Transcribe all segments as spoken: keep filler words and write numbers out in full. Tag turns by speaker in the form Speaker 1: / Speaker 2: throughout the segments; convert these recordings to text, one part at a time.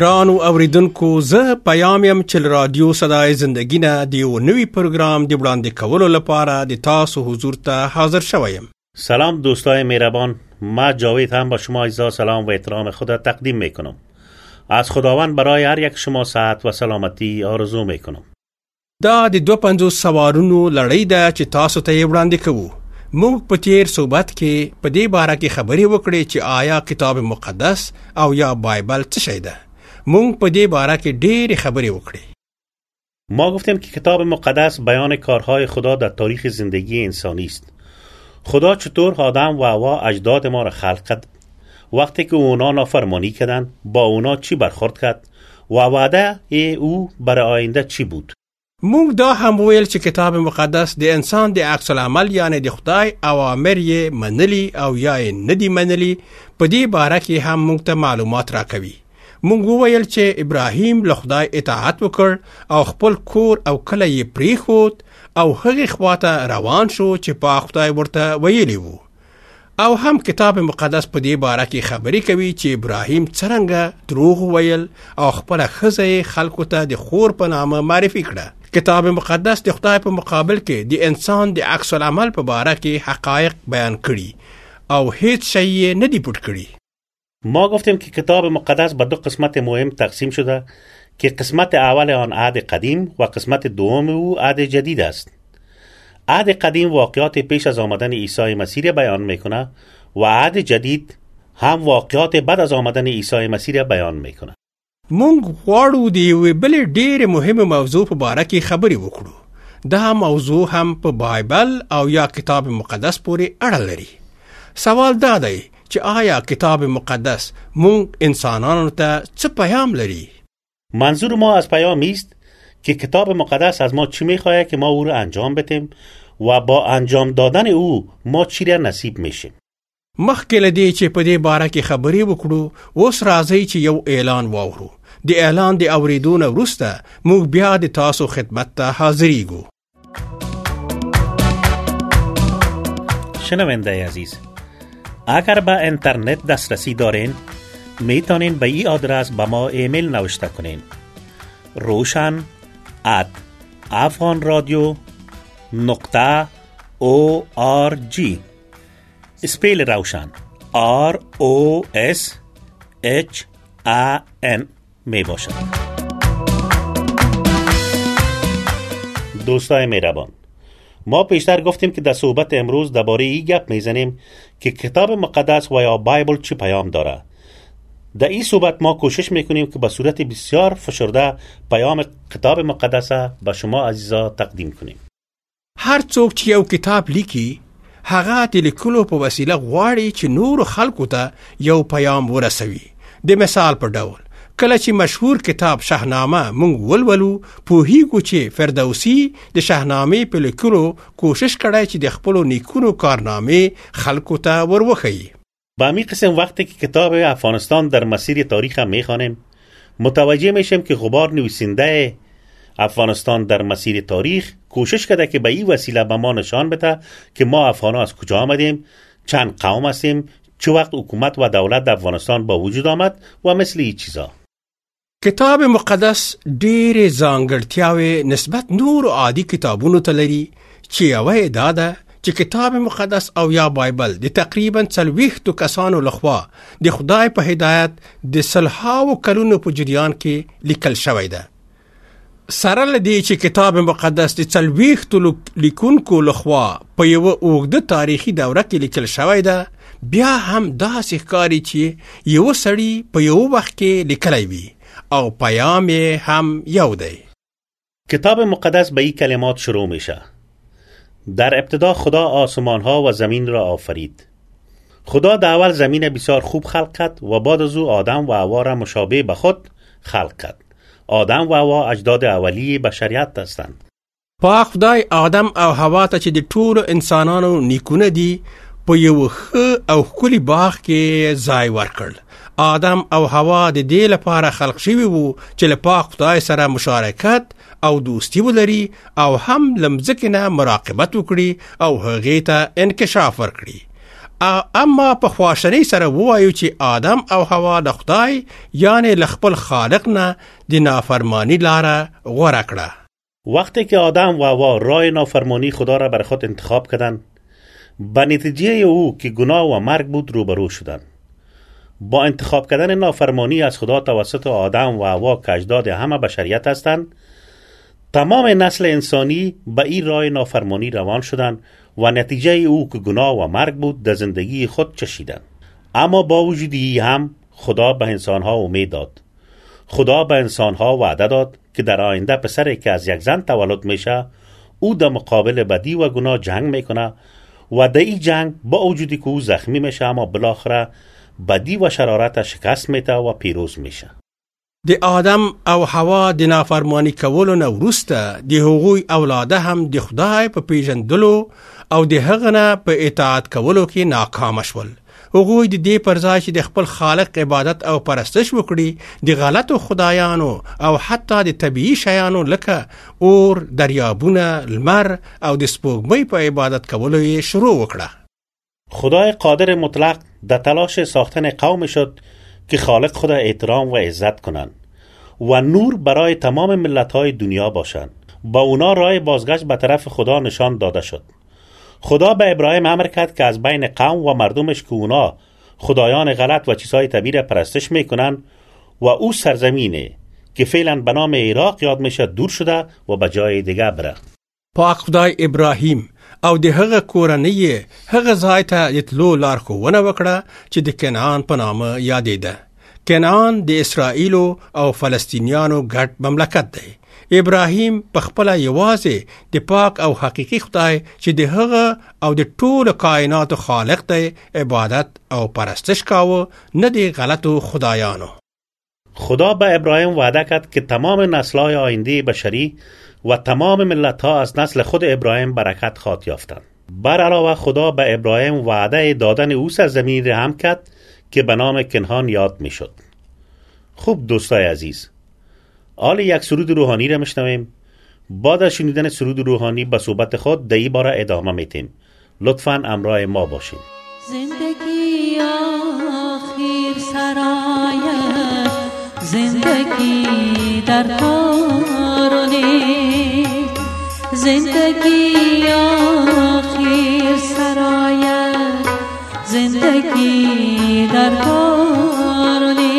Speaker 1: ګرانو اوریدونکو، زه پیام یم چې رادیو صدای زندګی نه د یو نوي پروګرام د وړاندې کولو لپاره د تاسو حضور ته حاضر شوم.
Speaker 2: سلام دوستای مهربان، ما جاوید هم با شما عزیزا سلام و احترام خود تقدیم میکنم. از خداوند برای هر یک شما صحت و سلامتی آرزو میکنم.
Speaker 1: دا د دو پنځوس سوارونو لړۍ ده چې تاسو ته یې وړاندې کوو. موږ په تیر صحبت کې په دې باره کې خبرې وکړې چې آیا کتاب مقدس او یا بایبل څه شی ده. موږ په دې باره کې ډېرې خبرې وکړې.
Speaker 2: ما گفتیم که کتاب مقدس بیان کارهای خدا در تاریخ زندگی انسانی است. خدا چطور آدم و حوا اجداد ما را خلق کرد، وقتی که اونا نافرمانی کردند با اونا چی برخورد کرد و وعده او برای آینده چی بود.
Speaker 1: موږ دا هم ویل چې کتاب مقدس د انسان د عکس العمل یعنی د خدای اوامر یې منلي او یا یې ندي منلي په دې باره کې هم موږ ته معلومات راکوي. موږ وویل چې ابراهیم له خدای اطاعت وکړ او خپل کور او کلی یې پریښود او هغې خواته روان شو چې په خدای ورته ویلي وو. او هم کتاب مقدس په دې باره کې خبرې کوي چې ابراهیم څرنګه دروغ ویل او خپله ښځه یې خلکو ته د خور په نامه معرفي کړه. کتاب مقدس د خدای په مقابل کې د انسان د عکس العمل په باره کې حقایق بیان کړي او هیڅ شی یې ندی پټ کړي.
Speaker 2: ما گفتیم که کتاب مقدس به دو قسمت مهم تقسیم شده که قسمت اول آن عهد قدیم و قسمت دوم او عهد جدید است. عهد قدیم واقعات پیش از آمدن عیسی مسیح بیان میکنه و عهد جدید هم واقعات بعد از آمدن عیسی مسیح بیان میکنه.
Speaker 1: مونږ غواړو د یوې بلې ډېرې مهمه موضوع په باره کې خبرې وکړو. دا موضوع هم په بایبل او یا کتاب مقدس پورې اړه لري. سوال دا دی چې آیا کتاب مقدس مونږ انسانانو ته څه پیام لري؟
Speaker 2: منظور ما از پیام است که کتاب مقدس از ما چی میخواهد که ما او را انجام بدیم و با انجام دادن او ما چی را نصیب میشیم.
Speaker 1: مخکې له دې چې په دې باره کې خبرې وکړو، اوس راځئ چې یو اعلان واورو. د اعلان د اورېدو نه وروسته موږ بیا د تاسو خدمت ته حاضریږو.
Speaker 2: شنونده عزیز، اگر به اینترنت دسترسی دارین میتونین به این آدرس به ما ایمیل نوشته کنین: روشن ات افغان رادیو نقطه او آر جی. اسپیل روشن آر او اس اچ ا ان می باشد. دوستای مهربان، ما پیشتر گفتیم که در صحبت امروز درباره این گپ میزنیم که کتاب مقدس و یا بایبل چی پیام داره. در این صحبت ما کوشش میکنیم که به صورت بسیار فشرده پیام کتاب مقدس به شما عزیزا تقدیم کنیم.
Speaker 1: هر څوک چې یو کتاب لیکي، هغه د لیکلو په وسیله غواړي چې نور خلکو ته یو پیام ورسوي. د مثال په ډول کله چې مشهور کتاب شاهنامه مونږ ولولو، پوهیږو چې فردوسی د شاهنامې په لیکلو کوشش کړی چې د خپلو نیکونو کارنامې خلکو ته وروښیي.
Speaker 2: با همین قسم وقتی که کتاب افغانستان در مسیر تاریخ هم میخوانیم، متوجه میشیم که غبار نویسنده افغانستان در مسیر تاریخ کوشش کرده که به این وسیله به ما نشان بده که ما افغانا از کجا آمدیم، چند قوم هستیم، چه وقت حکومت و دولت در افغانستان با وجود آمد و مثل این چیزا.
Speaker 1: کتاب مقدس ډېرې ځانګړتیاوې نسبت نور عادي کتابونو ته لري چې یوه دا ده چې کتاب مقدس او یا بایبل د تقریبا څلوېښتو کسانو لخوا د خدای په هدایت د سلهاوو کلونو په جریان کې لیکل شوی ده. سره له دې چې کتاب مقدس د څلوېښتو لیکونکو لخوا په یوه اوږده تاریخي دوره کې لیکل شوی ده، بیا هم داسې ښکاري چې یوه سړي په یوه وخت کې لیکلی وي او پیام یې هم یو دی.
Speaker 2: کتاب مقدس به این کلمات شروع میشه: در ابتدا خدا آسمان ها و زمین را آفرید. خدا در اول زمین بسیار خوب خلق کرد و بعد از او آدم و حوا را مشابه به خود خلق کرد. آدم و حوا اجداد اولیه بشریت هستند.
Speaker 1: پاک خدای آدم او حوا ته چې د ټولو انسانانو نیکونه دي په یو ښه او ښکلي باغ کې ځای ورکړل. آدم او حوا د دې لپاره خلق شوي وو چې له پاک خدای سره مشارکت او دوستی ولري او هم له مځکې نه مراقبت وکړي او هغې ته انکشاف ورکړي. اما په خواشنۍ سره ووایو چې آدم او حوا د خدای یعنی ل خپل خالق نه د نافرمانی لاره غوره کړه.
Speaker 2: وقتی که آدم و حوا راه نافرمانی خدا را بر خود انتخاب کردند، به نتیجه او که گناه و مرگ بود روبرو شدند. با انتخاب کردن نافرمانی از خدا توسط آدم و حوا که اجداد همه بشریت هستند، تمام نسل انسانی به این راه نافرمانی روان شدند و نتیجه او که گناه و مرگ بود در زندگی خود چشیدند. اما با وجود این هم خدا به انسانها امید داد. خدا به انسانها وعده داد که در آینده پسری که از یک زن تولد میشه او در مقابل بدی و گناه جنگ میکنه و در این جنگ با وجودی که او زخمی میشه اما بالاخره بدی و شرارت شکست میده و پیروز میشه.
Speaker 1: د آدم او حوا د نافرمانی کولو نه وروسته د هغوی اولاده هم د خدای په پیژندلو او د هغه نه په اطاعت کولو کې ناکام شول. هغوی د دې پر ځای چې د خپل خالق عبادت او پرستش وکړي د غلطو خدایانو او حتی د طبیعي شیانو لکه اور، دریابونه، لمر او د سپوږمۍ په عبادت کولو یې شروع وکړه.
Speaker 2: خدای قادر مطلق در تلاش ساختن قوم شد که خالق خدا احترام و عزت کنند و نور برای تمام ملت‌های دنیا باشند. با اونا راه بازگشت به طرف خدا نشان داده شد. خدا به ابراهیم امر کرد که از بین قوم و مردمش که اونا خدایان غلط و چیزهای طبیعی پرستش میکنن و او سرزمینه که فعلا به نام عراق یاد میشه دور شده و به جای دیگه بره.
Speaker 1: پاک خدای ابراهیم او د هغه کورنۍ هغه ځای ته د تلو لارښوونه وکړه چې د کنعان په نامه یادېده. کنعان د اسرائیلو او فلسطینیانو ګډ مملکت دی. ابراهیم په خپله یوازې د پاک او حقیقي خدای چې د هغه او د ټولو کائناتو خالق دی عبادت او پرستش کاوه، نه د غلطو خدایانو.
Speaker 2: خدا به ابراهیم وعده کرد که تمام نسل‌های آینده بشری و تمام ملت‌ها از نسل خود ابراهیم برکت خواهد یافتند. بر علاوه خدا به ابراهیم وعده دادن او سرزمینی را هم کرد که به نام کنعان یاد میشد. خوب دوستای عزیز، حال یک سرود روحانی را میشنویم. بعد از شنیدن سرود روحانی به صحبت خود در این باره ادامه میدیم. لطفاً همراه ما باشید.
Speaker 3: زندگی آخر سرایت، زندگی در کارونه، زندگی آخر سرایت، زندگی در کارونه،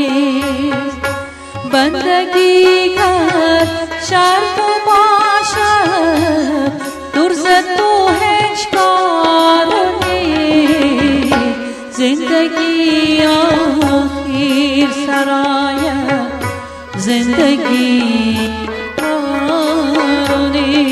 Speaker 3: بندگی کرد شرط و باشد درز تو هیچ کارونه، زندگی آخر سرایت، زندگی کارونه.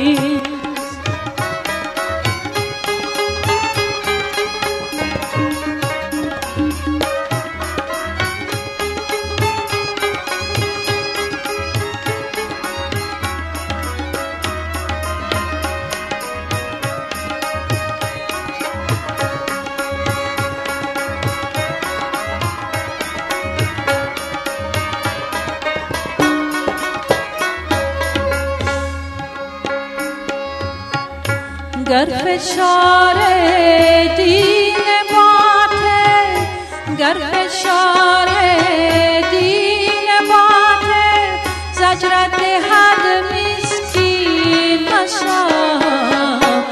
Speaker 3: گر فشار دین باطل، گر فشار دین باطل زجرت حد مسکین مشا،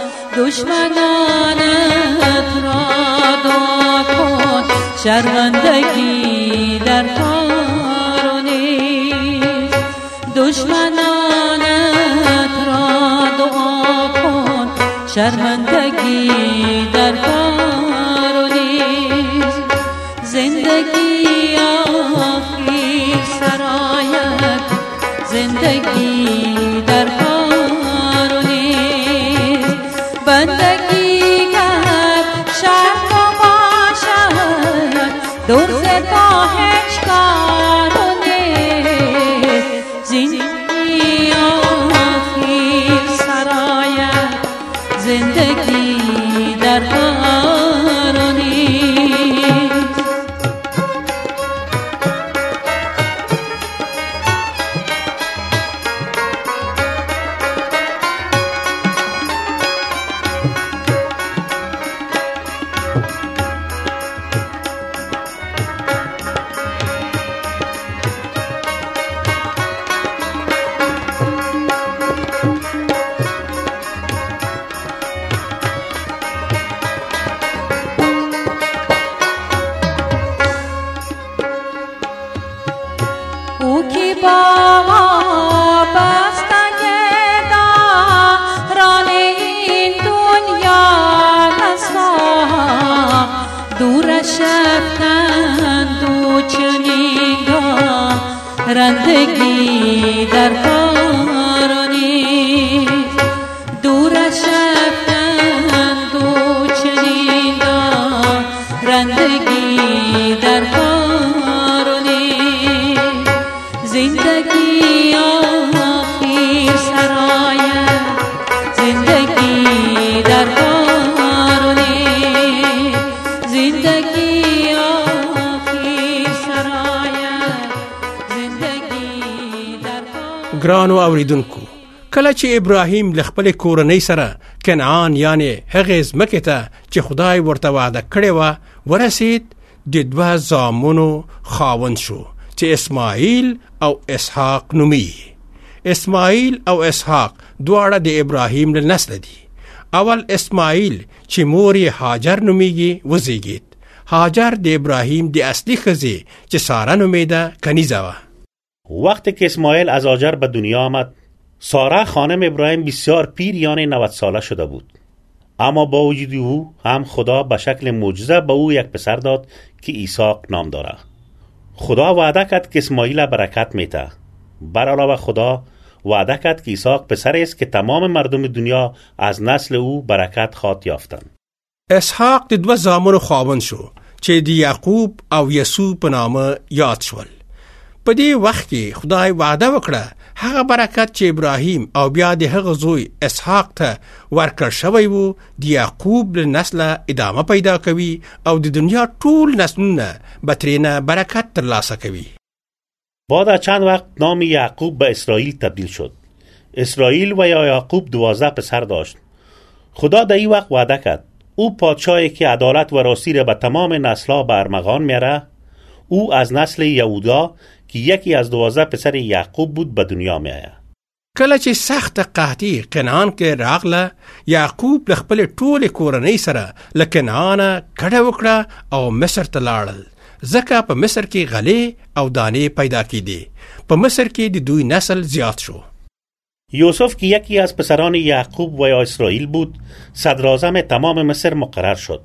Speaker 3: دشمنانت را دعا کن شرمندگی در کار و نیست، دشمنانت را دعا کن شرمندگی در کار و نیست، زندگی آخر سرایت، زندگی در کار و نیست، بندگی کرد شرط و باشد درز تا هیچ کار و نیست، زندگی آخر سرایت، زندگی در کار و نیست. رندگی در کارانی دور شفتند و چنین رندگی در کارانی زندگی آخر سرایت زندگی در کارانی زندگی آخر سرایت
Speaker 1: ګرانو اوریدونکو، کله چې ابراهیم له خپل کورنۍ سره کنعان یعنی هغه ځمکې ته چې خدای ورته وعده کړې وه ورسید، د دوه زامنو خاوند شو چې اسماعیل او اسحاق نومیږي. اسماعیل او اسحاق دواړه د ابراهیم له نسله دي. اول اسماعیل چې مور یې هاجر نومیږي وزیږید. هاجر د ابراهیم د اصلی ښځې چې ساره نومیده کنیزه وه.
Speaker 2: وقتی که اسماعیل از هاجر به دنیا آمد، ساره خانم ابراهیم بسیار پیر یعنی نود ساله شده بود. اما با وجود او هم خدا به شکل معجزه به او یک پسر داد که اسحاق نام داره. خدا وعده کرد که اسماعیل برکت میده. بر علاوه خدا وعده کرد که اسحاق پسری است که تمام مردم دنیا از نسل او برکت خواهد یافتند.
Speaker 1: اسحاق د دوه زامنو خاوند شو چې د یعقوب او یسوع په نامه یاد شول. په دې وخت کې خدای وعده وکړه هغه برکت چې ابراهیم او بیا د هغه زوی اسحاق ته ورکړ شوی وو د یعقوب له نسله ادامه پیدا کوي او د دنیا ټول نسلونه به ترېنه برکت ترلاسه کوي.
Speaker 2: بعد از چند وقت نام یعقوب به اسرائیل تبدیل شد. اسرائیل و یا یعقوب دوازده پسر داشت. خدا در این وقت وعده کرد او پادشاهی که عدالت و راستی را به تمام نسل‌ها به ارمغان میاره، او از نسل یهودا که یکی از دوازده پسر یعقوب بود به دنیا می آید.
Speaker 1: کله چې سخت قحطي کنعان کې راغله، یعقوب له خپل ټول کورنۍ سره له کنعانه کډه وکړه او مصر ته لاړل، ځکه په مصر کې غلې او دانې پیدا کېدې. په مصر کې د دوی نسل زیات شو.
Speaker 2: یوسف که یکی از پسران یعقوب و یا اسرائیل بود، صدراعظم تمام مصر مقرر شد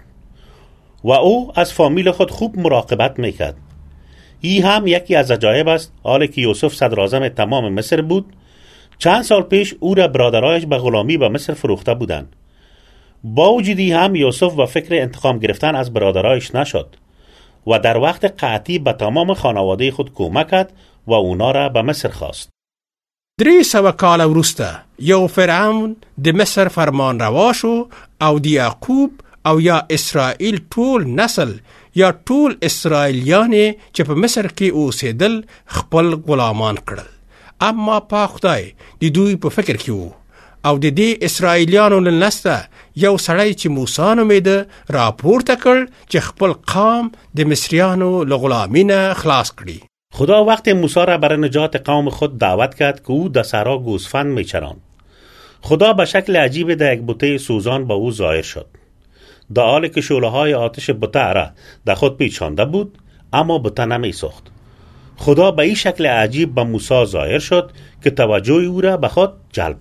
Speaker 2: و او از فامیل خود خوب مراقبت میکرد. این هم یکی از عجایب است. حالی که یوسف صدراعظم تمام مصر بود، چند سال پیش او را برادرایش به غلامی به مصر فروخته بودند. با وجودی هم یوسف و فکر انتقام گرفتن از برادرایش نشد و در وقت قحطی به تمام خانواده خود کمک کرد و اونا را به مصر خواست.
Speaker 1: درې سوه کاله وروسته یو فرعون د مصر فرمان روا شو او د یعقوب او یا اسرائیل ټول نسل یا ټول اسرائیلیان چې په مصر کې اوسېدل خپل غلامان کړل. اما پاک خدای د دوی په فکر کې وو او د دې اسرائیلیانو له نسله یو سړی چې موسی نومیده راپورته کړ چې خپل قوم د مصریانو له غلامۍ نه خلاص کړي.
Speaker 2: خدا وقت موسی را برای نجات قوم خود دعوت کرد که او در صحرا گوسفند میچراند. خدا به شکل عجیب در یک بته سوزان به او ظاهر شد. در حالی که شعله‌های آتش بته را در خود پیچانده بود، اما بته نمیسوخت. خدا به این شکل عجیب به موسی ظاهر شد که توجه او را به خود جلب.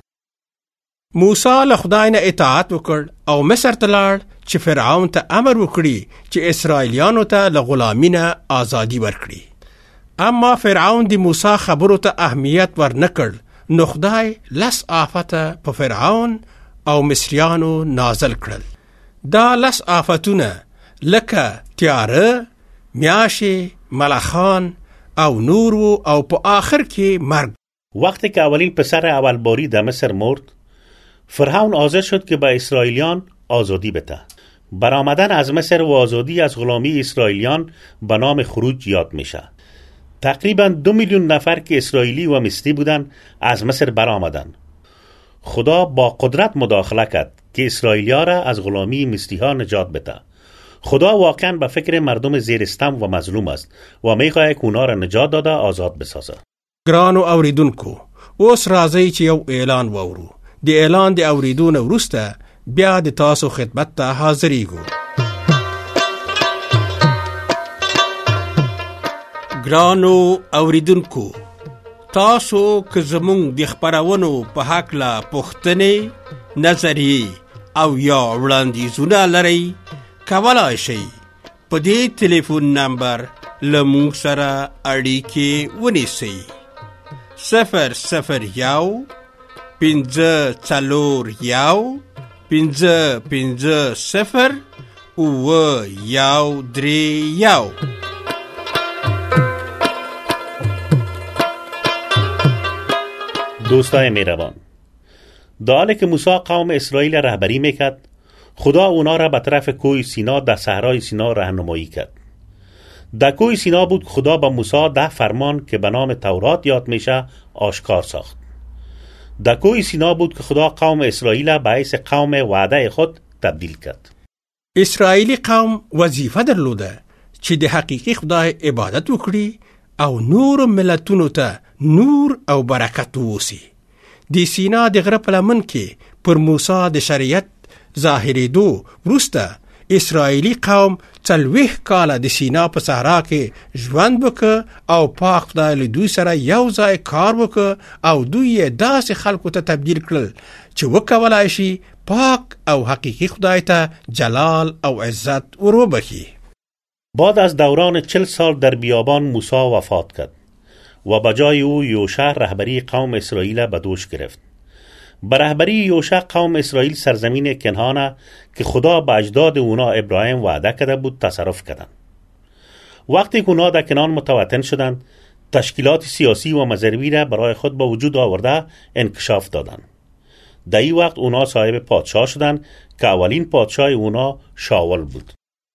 Speaker 1: موسی له خدای نه اطاعت وکړ او مصر ته لاړ چې فرعون ته امر وکړي چې اسرائیلیانو ته له غلامۍ نه ازادي ورکړي. اما فرعون د موسی خبرو ته اهمیت ورنکړ، نو خدای لس آفته په فرعون او مصریانو نازل کړل. دا لس آفتونه لکه تیاره، میاشې، ملخان او نور او په آخر کې مرگ.
Speaker 2: وقتی که اولین پسر اولباری در مصر مرد، فرعون حاضر شد که به اسرائیلیان آزادی بده. برآمدن از مصر و آزادی از غلامی اسرائیلیان به نام خروج یاد میشه. تقریبا دو میلیون نفر که اسرائیلی و مصری بودن از مصر برآمدن. خدا با قدرت مداخله کرد که اسرائیلیا را از غلامی مصری ها نجات بده. خدا واقعا به فکر مردم زیر ستم و مظلوم است و میخواهد که اونا را نجات داده آزاد بسازه.
Speaker 1: ګرانو اوریدونکو، اوس راځي چې یو اعلان وورو. د اعلان د اوریدون وروسته بیا د تاسو خدمت ته حاضرېږو. ګرانو اوریدونکو، تاسو که زمونږ د خپرونو په هکله پوښتنې، نظریې او یا وړاندیزونه لرئ، کولای شئ په دې ټلیفون نمبر له موږ سره اړیکې ونیسئ. صفر صفر یو پنځه څلور یو پنځه پنځه صفر اوه یو درې یو.
Speaker 2: دوستای مهربان، در حالی که موسی قوم اسرائیل رهبری میکرد، خدا اونا را به طرف کوه سینا در صحرای سینا راهنمایی کرد. در کوه سینا بود خدا با موسی ده فرمان که به نام تورات یاد میشه آشکار ساخت. در کوه سینا بود که خدا قوم اسرائیل به حیث قوم وعده خود تبدیل کرد.
Speaker 1: اسرائیلی قوم وظیفه درلوده چې د حقیقی خدای عبادت وکړي او نور ملتونو ته نور او برکت ووسی. د سینا د غره په لمن کې پر موسی د شریعت ظاهرېدو وروسته اسرائیلی قوم څلوېښت کاله د سینا په صحرا کې ژوند وکړ او پاک خدای له دوی سره یو ځای کار وکړ او دوی یې داسې خلکو ته تبدیل کړل چې وکولای شي پاک او حقیقی خدای ته جلال او عزت وروبخي.
Speaker 2: بعد از دوران چل سال در بیابان موسی وفات کرد و به جای او یوشع رهبری قوم اسرائیل به دوش گرفت. به رهبری یوشع قوم اسرائیل سرزمین کنعان که خدا به اجداد اونا ابراهیم وعده کرده بود تصرف کردند. وقتی که اونا در کنعان متوطن شدند، تشکیلات سیاسی و مذهبی را برای خود به وجود آورده انکشاف دادند. در این وقت اونا صاحب پادشاه شدند که اولین پادشاه اونا شاول بود.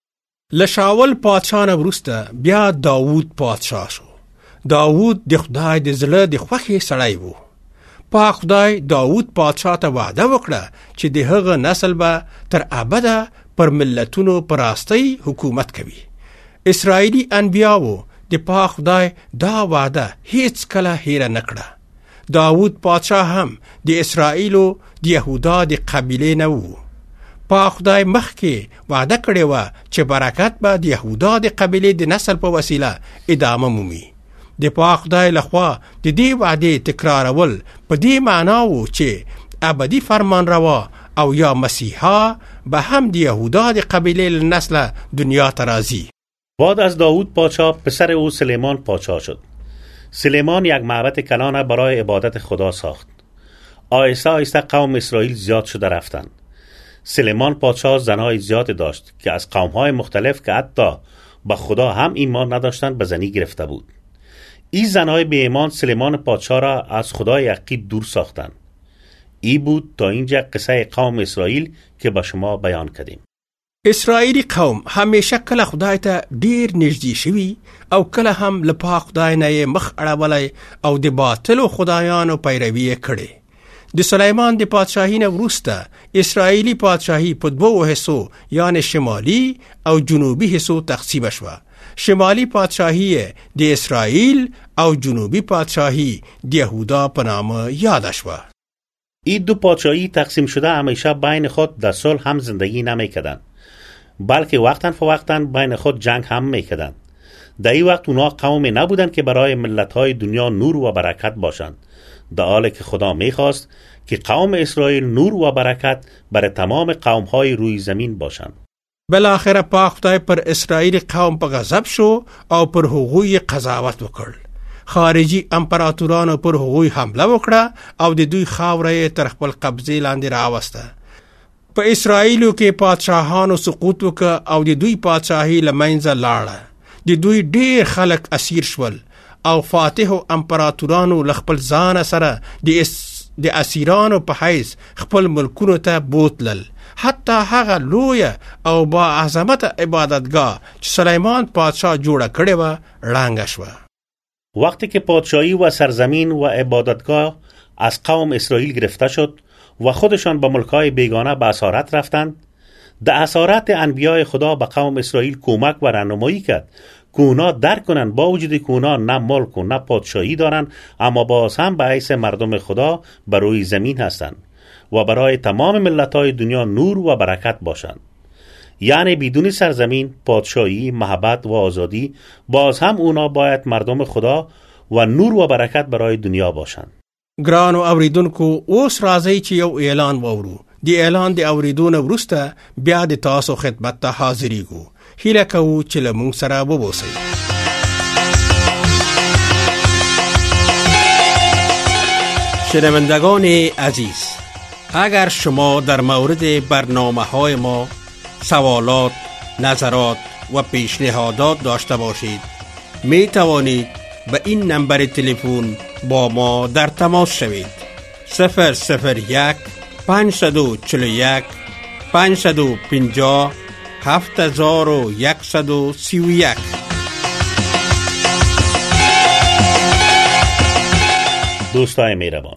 Speaker 1: لشاول پادشاه نه وروسته بیا داوود پادشاه شو. داوود د خدای د زړه د خوښې سړی وو. پاک خدای داوود پادشاه ته وعده وکړه چې د هغه نسل به تر ابده پر ملتونو پر راستۍ حکومت کوي. اسرائیلی انبیاو د پاک خدای دا وعده هیڅ کله هیر نه کړه. داوود پادشاه هم د اسرائیلو د یهودا د قبیله نه وو. پاک خدای مخکې وعده کړې وه چې برکت به د یهودا د قبیله د نسل په وسیله ادامه مومي. د پاک خدای لخوا د دې وعدې تکرارول په دې معنا و چې ابدي فرمان روا او یا مسیحا به هم د یهودا د قبیله له نسل دنیا ته راځي.
Speaker 2: بعد از داوود پادشاه پسر او سلیمان پادشاه شد. سلیمان یک معبد کلان برای عبادت خدا ساخت. آهسته آهسته قوم اسرائیل زیاد شده رفتند. سلیمان پادشاه زنهای زیاد داشت که از قومهای مختلف که حتی به خدا هم ایمان نداشتند به زنی گرفته بود. این زنهای به ایمان سلیمان پادشاه را از خدای یقین دور ساختند. این بود تا اینجا قصه قوم اسرائیل که به شما بیان کردیم.
Speaker 1: اسرائیلی قوم همیشه کله خدای ته ډیر نږدې شوي او کله هم له پاک خدای نه مخ اړولی او د باطلو خدایانو پیروي کړې. د سلیمان د پادشاهی نه وروسته اسرائیلی پادشاهی په دوو حصو یعنی شمالی او جنوبی حصو تقسیم شوه. شمالی پادشاهی د اسرائیل او جنوبی پادشاهی د یهودا په نام یاد شوه.
Speaker 2: این دو پادشاهی تقسیم شده همیشه بین خود در صلح هم زندگی نمی‌کردند، بلکه وقتاً فوقتاً بین خود جنگ هم می‌کردند. در این وقت اونا قومی نبودند که برای ملت‌های دنیا نور و برکت باشند، در حالی که خدا می‌خواست که قوم اسرائیل نور و برکت برای تمام قوم‌های روی زمین باشند.
Speaker 1: بالاخره پاک خدای پر اسرائیل قوم په غضب شو او پر هغوی قضاوت وکړ. خارجي امپراتورانو پر هغوی حمله وکړه او د دوی خاوره تر خپل قبضې لاندې راوسته. په اسرائیلو کې پادشاهانو سقوط وکړ او د دوی پادشاهي له منځه لاړه. د دوی ډیر خلک اسیر شول او فاتحو امپراتورانو له خپل ځان سره د د اسیرانو په حیث خپل ملکونو ته بوتلل. حتی هغه لویه او با عظمت عبادتگاه چې سلیمان پادشاه جوړه کړې وه ړنګه شوه.
Speaker 2: وقتی که پادشاهی و سرزمین و عبادتگاه از قوم اسرائیل گرفته شد و خودشان به ملکهای بیگانه به اسارت رفتند، در اسارت انبیای خدا به قوم اسرائیل کمک و راهنمایی کرد که اونا درک کنند با وجود که اونا نه ملک و نه پادشاهی دارند، اما باز هم به حیث مردم خدا بر روی زمین هستند و برای تمام ملت‌های دنیا نور و برکت باشند. یعنی بدون سرزمین، پادشاهی، محبت و آزادی باز هم اونا باید مردم خدا و نور و برکت برای دنیا باشند.
Speaker 1: ګرانو اوریدونکو، اوس راځي چې یو اعلان وورو. دی اعلان د اوریدونه وروسته بیا د تاسو خدمت ته حاضرېږو. هیله کوو چې له موږ سره ووسئ. شنوندگان عزیز، اگر شما در مورد برنامه های ما سوالات، نظرات و پیشنهادات داشته باشید، می توانید به این نمبر تلفن با ما در تماس شوید. صفر صفر یک پانصد و چهل و یک پانصد و پنجاه هفت هزار و یکصد و سی و یک.
Speaker 2: دوستای مهربان،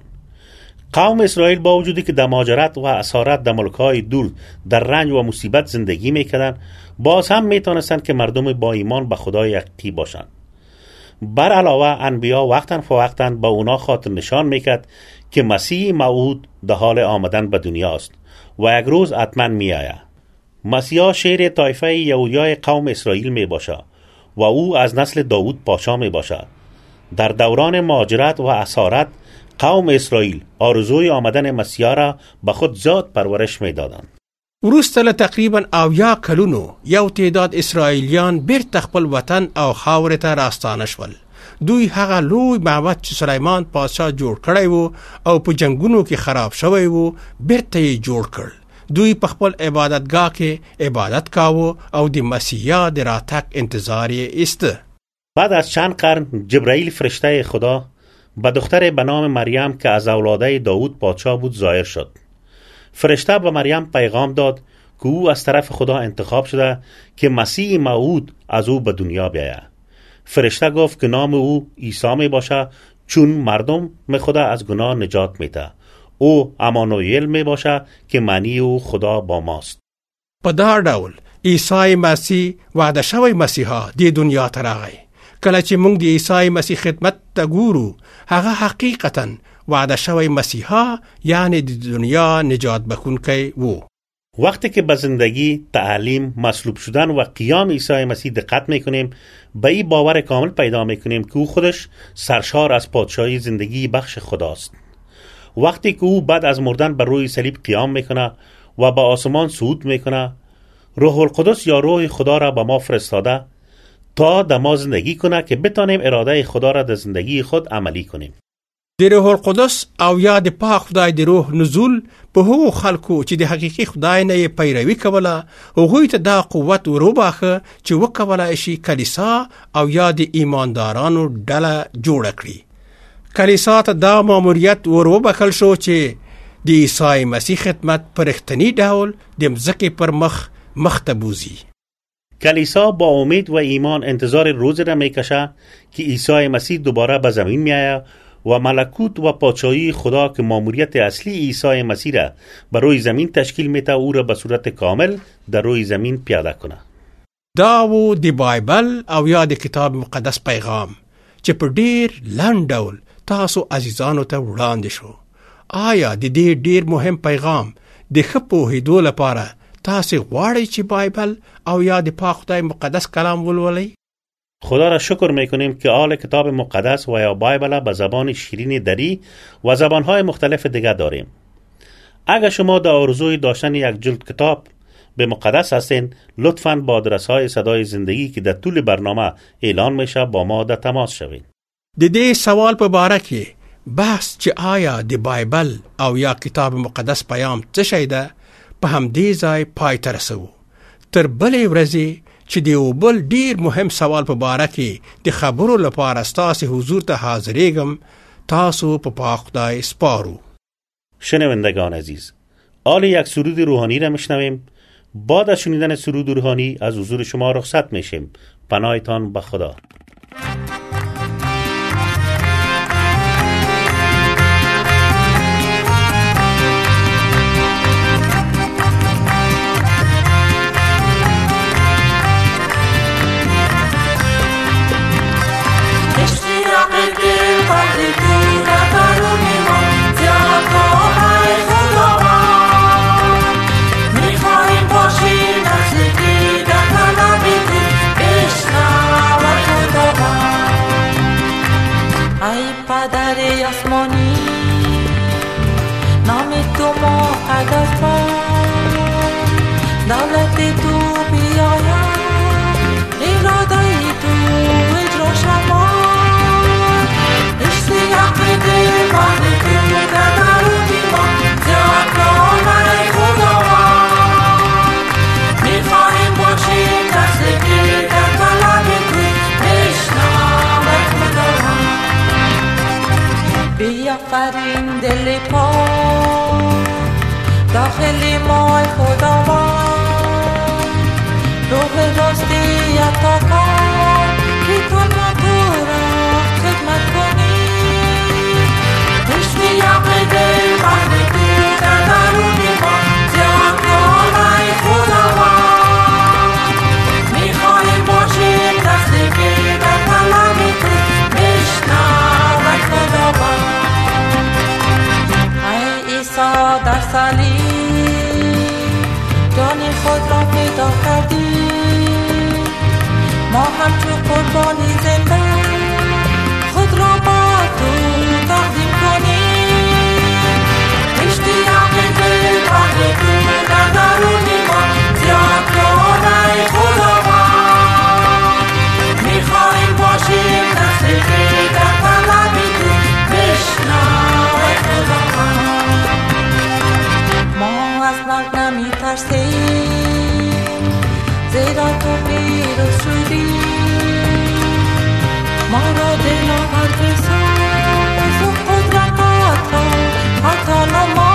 Speaker 2: قوم اسرائیل با وجودی که در مهاجرت و اسارت در ملک‌های دور در رنج و مصیبت زندگی می‌کردند، باز هم می‌تونستند که مردم با ایمان به خدا یقین باشند. بر علاوه انبیا وقتاً فوقتاً با اونا خاطر نشان میکرد که مسیح موعود در حال آمدن به دنیا است و یک روز حتما میآید. مسیح شیر طایفه یهودیای قوم اسرائیل می باشه و او از نسل داوود پادشاه می باشه. در دوران مهاجرت و اسارت قوم اسرائیل آرزوی آمدن مسیح را به خود زیاد پرورش می دادند.
Speaker 1: وروسته له تقریبا اویا کلونو یو تعداد اسرائیلیان بیرته خپل وطن او خاورې ته راستانه شول. دوی هغه لوی معبد چې سلیمان پادشاه جوړ کړی وو او په جنگونو کې خراب شوی وو بیرته یې جوړ کړ. دوی په خپل عبادتگاه کې عبادت کاوه او د مسیح د راتګ انتظار یې ایسته.
Speaker 2: بعد از چند قرن جبرائیل فرشته خدا به دختر به نام مریم که از اولاده داوود پادشاه بود ظاهر شد. فرشته به مریم پیغام داد که او از طرف خدا انتخاب شده که مسیح موعود از او به دنیا بیاید. فرشته گفت که نام او عیسی می باشه، چون مردم می خدا از گناه نجات میده. او امانوئیل می باشه که معنی او خدا با ماست.
Speaker 1: په دا ډول عیسی مسیح وعده شوی مسیحا د دنیا ته راغی. کله چې موږ د عیسی مسیح خدمت ته ګورو، هغه حقیقتا وعده شوی مسیحا یعنی د دنیا نجات بخونکی وو.
Speaker 2: وقتی که به زندگی، تعلیم، مصلوب شدن و قیام عیسی مسیح دقت میکنیم، به این باور کامل پیدا میکنیم که او خودش سرشار از پادشاهی زندگی بخش خداست. وقتی که او بعد از مردن بر روی صلیب قیام میکنه و به آسمان صعود میکنه، روح القدس یا روح خدا را به ما فرستاده تا در ما زندگی کنه که بتانیم اراده خدا را در زندگی خود عملی کنیم.
Speaker 1: د روح القدس او یا د پاک خدای د روح نزول په هغو خلکو چې د حقیقي خدای نه پیروي کوله، هغوی ته دا قوت وروباخه چې وکولای شي کلیسا او یا د ایماندارانو ډله جوړه کړي. کلیسا ته دا ماموریت وروبخل شو چې د عیسی مسیح خدمت په رښتینی ډول د مځکې پر مخ مخ ته بوزي.
Speaker 2: کلیسا با امید و ایمان انتظار روزی را میکشه که عیسی مسیح دوباره به زمین میآید و ملکوت و پادشاهی خدا که ماموریت اصلی عیسی مسیح را بر روی زمین تشکیل میده او را به صورت کامل در روی زمین پیاده کنه.
Speaker 1: دا و د بایبل او یا د کتاب مقدس پیغام چې په ډیر لنډ ډول تاسو عزیزانو ته وړاندې شو. آیا د دې ډیر مهم پیغام د ښه پوهېدو لپاره تاسو غواړئ چې بایبل او یا د پاک خدای مقدس کلام ولولئ؟
Speaker 2: خدا را شکر میکنیم که آل کتاب مقدس و یا بایبل به زبان شیرین دری و زبانهای مختلف دیگر داریم. اگر شما در آرزوی داشتن یک جلد کتاب به مقدس هستین، لطفاً با آدرس های صدای زندگی که در طول برنامه اعلان میشه با ما در تماس شوید.
Speaker 1: د دې سوال په باره کې بحث چې آیا د بایبل او یا کتاب مقدس پیغام څه شی ده، په همدې ځای پای ته رسوو. تر بلې ورځې چې د یو بل ډیر مهم سوال په باره کې د خبرو لپاره ستاسو حضور ته حاضرېږم، تاسو په پاک خدای سپارو.
Speaker 2: شنوندگان عزیز، آل یک سرود روحانی را میشنویم. بعد از شنیدن سرود روحانی از حضور شما رخصت میشیم. پناهتان به خدا.
Speaker 4: Bishna, آسمانی نام تو مقدس باد دولت تو بیاید اراده تو اجرا شود عشق عقیده من تو در درون ما زیاد کن ای خداوند میخواهیم باشیم دست گیر در طلب تو بشنو ای خداوند بیافرین دل پاک داخل ما ای خداوند روح راستی عطا کن که تنها تو را خدمت کنی عشقی عقیده من تو در درون ما زیاد کن ای خداوند میخواهیم باشیم دست گیر در طلب تو بشنو ای خداوند ای عیسی در صلیب جان خود را فدا کردی ما همچون قربانی زنده خود را با تو تقدیم کنیم اشتیاق دل بر تو در درون ما زیاد کن ای خداوند میخواهیم باشیم دست گیر در طلب تو بشنو ای خداوند ما از مرگ نمی ترسیم زیرا تو پیروز شدی ما را دلاور بساز و قدرتات را حتی نما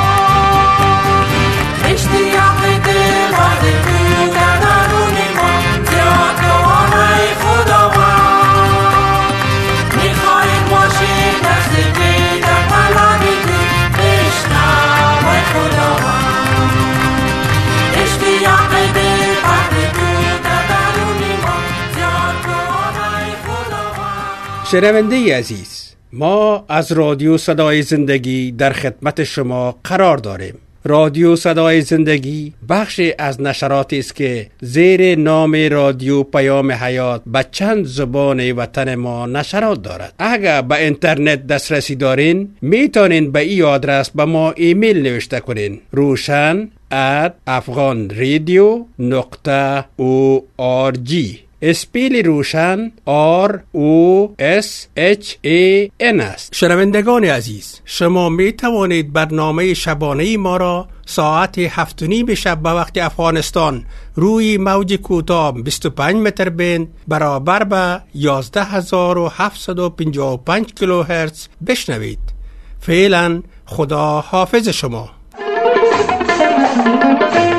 Speaker 4: اشتیاق دل بر تو در درون ما زیاد کن ای خداوند میخواهیم باشیم دست گیر در طلب تو بشنو ای خداوند اشتیاق دل بر تو در درون ما زیاد کن ای خداوند.
Speaker 1: شنونده عزیز، ما از رادیو صدای زندگی در خدمت شما قرار داریم. رادیو صدای زندگی بخشی از نشراتی است که زیر نام رادیو پیام حیات به چند زبان وطن ما نشرات دارد. اگر به اینترنت دسترسی دارین میتونین به این آدرس به ما ایمیل نوشته کنین: روشن ات افغان رادیو نقطه او آر جی. اسپیل روشن آر او اس اچ ای ان است. شنوندگان عزیز، شما می توانید برنامه شبانه ما را ساعت هفت و نیم شب به وقت افغانستان روی موج کوتاه بیست و پنج متر بند برابر به یازده هزار و هفتصد و پنجاه و پنج کیلوهرتز بشنوید. فعلا خدا حافظ شما.